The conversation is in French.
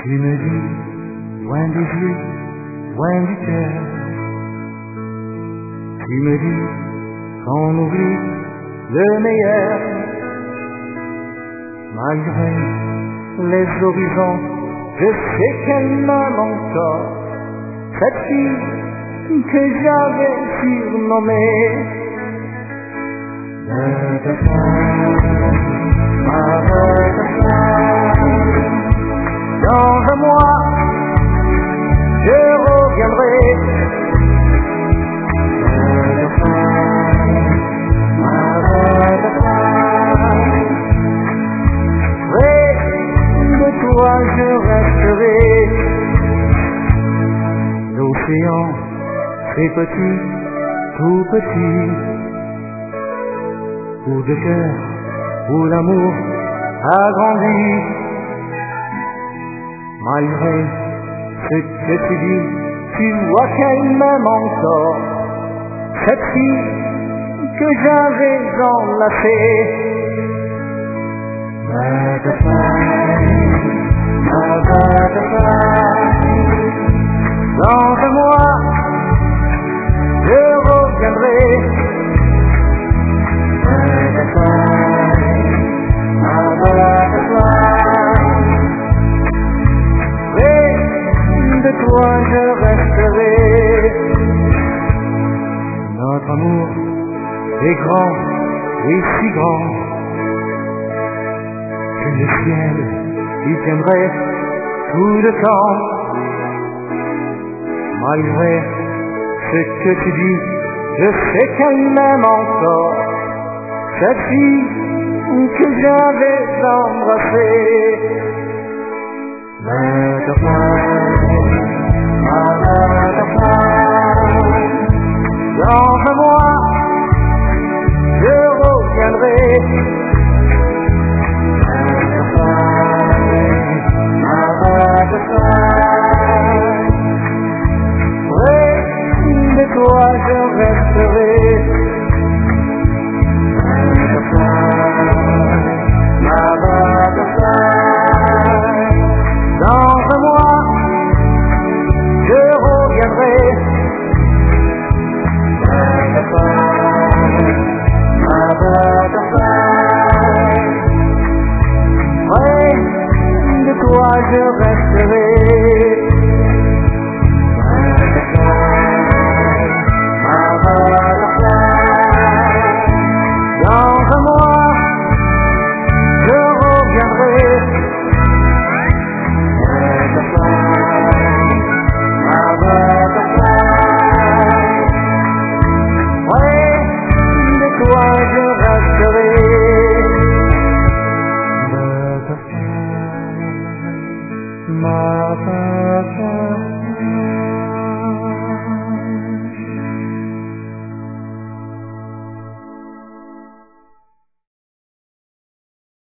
Tu me dis, loin des yeux, loin du cœur. Tu me dis qu'on oublie le meilleur. Malgré les horizons, je sais qu'elle m'aime encore. Cette fille que j'avais surnommée Butterfly, ma butterfly. Dans un mois, je reviendrai. Butterfly, ma butterfly. Près de toi je resterai. L'océan, c'est petit, tout petit. Où de cœur, où l'amour a grandi. Malgré ce que tu dis, tu vois qu'elle m'aime encore. Cette fille que j'avais enlacée. Butterfly, ma butterfly. Dans un mois, je reviendrai. Butterfly, ma butterfly. Près de toi je resterai. Notre amour est grand, oui si grand, que le ciel y tiendrait tout le temps. Malgré ce que tu dis, je sais qu'elle m'aime encore. Cette fille que j'avais embrassée. Butterfly, ma butterfly. Dans un mois,